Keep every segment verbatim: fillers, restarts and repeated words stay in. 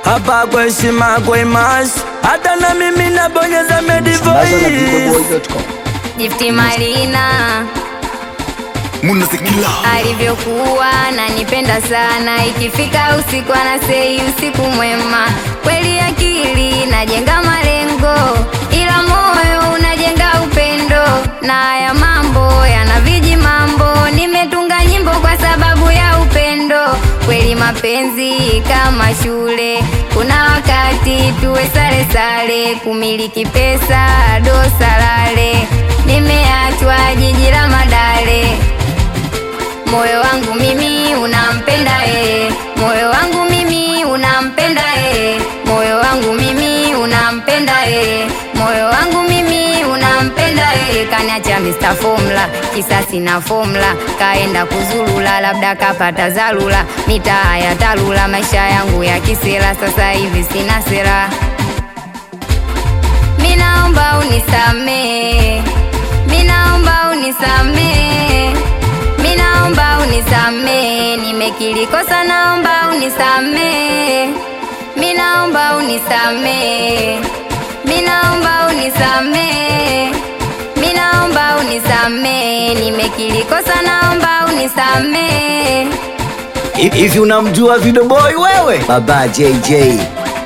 hapa kwa heshima kwa imash, hata na mimi nabonyeza Medivoice. Gifty Marina Munasikila alivyokuwa ananipenda sana, ikifika usiku anasei usiku mwema. Kweli akili najenga malengo, ila moyo unajenga upendo. Na haya mambo yana viji mambo, nimetunga nyimbo kwa sababu ya upendo. Kweli mapenzi kama shule, kuna wakati tuwe sare sare, kumiliki pesa dosalale. Nimeachwa jiji la Madale, moyo wangu mimi unampenda eh, moyo wangu mimi unampenda eh, moyo wangu mimi unampenda eh, moyo wangu mimi unampenda eh. Kaniacha Mister Formula, kisasi na formula, kaenda kuzulula, labda kapata zalula. Mitaa ya talula, maisha yangu ya kisela, sasa hivi sina sera. Minaomba unisamee, minaomba unisamee, minaomba unisamee, nimekiri kosa, naomba unisamee. Minaomba unisamee, minaomba unisamee, minaomba unisamee, nimekiri kosa, naomba unisamee. Hivi unamjua Video Boy wewe? Baba J J.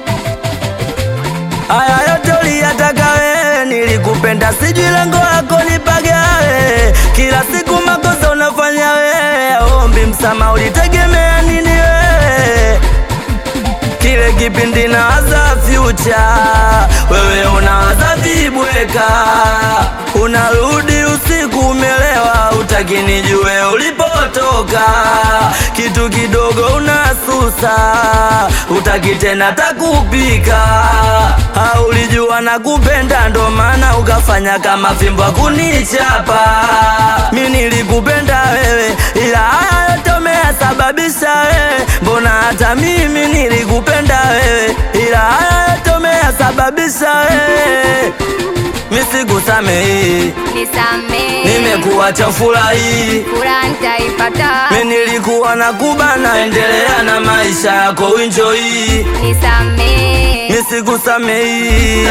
Haya yote uliyataka wewe, nilikupenda sijui lengo lako nipagawe. Kila siku makosa unafanya wewe, ombi msamaha ulitegemea nini wewe? Kile kipindi nawaza future, wewe unawaza vibweka. Unarudi usiku umelewa, utaki nijue ulipotoka. Kitu kidogo unasusa, utaki tena takupika. Haulijua nakupenda, ndo maana ukafanya kama fimbo kunichapa. Mimi nilikupenda wewe, ila haya yote umeyasababisha wewe. Mbona hata mimi nilikupenda wewe, ila haya yote umeyasababisha wewe. Misikusamehi, Nisamee, nimekuacha furahi, furaha nitaipata. mimi nilikuwa nakubana, endelea na maisha yako enjoy. Nisamee, Misikusamehi,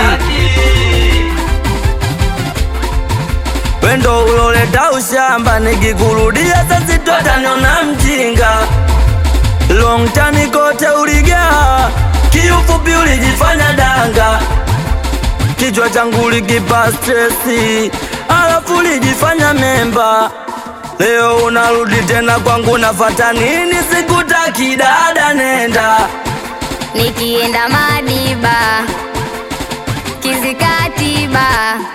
wendo uloleta ushamba, nikikurudia sasa tutaniona mjinga. Long time kote uligaa, kiufupi ulijifanya danga. Kichwa changu likipa stressi, alafu ulijifanya memba. Leo unarudi tena kwangu, nafata nini? Sikutaki dada, nenda. nikienda Madiba, Kizikatiba,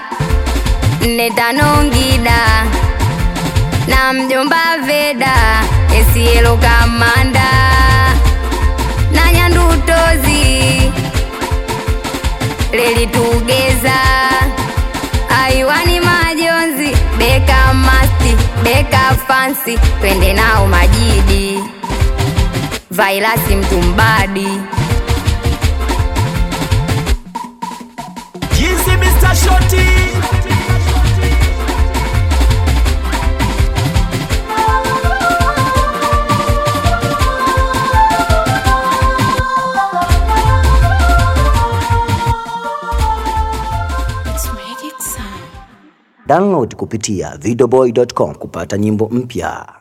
Netanongida na mjomba Veda, Esielo Kamanda na Nyandutozi, Leli Tugeza, Aiwani Majonzi, Beka Masti, Beka Fancy, twende nao Majidi, Vailasi Mtumbadi. Jinsi Mister Shoti. Download kupitia videoboy dot com kupata nyimbo mpya.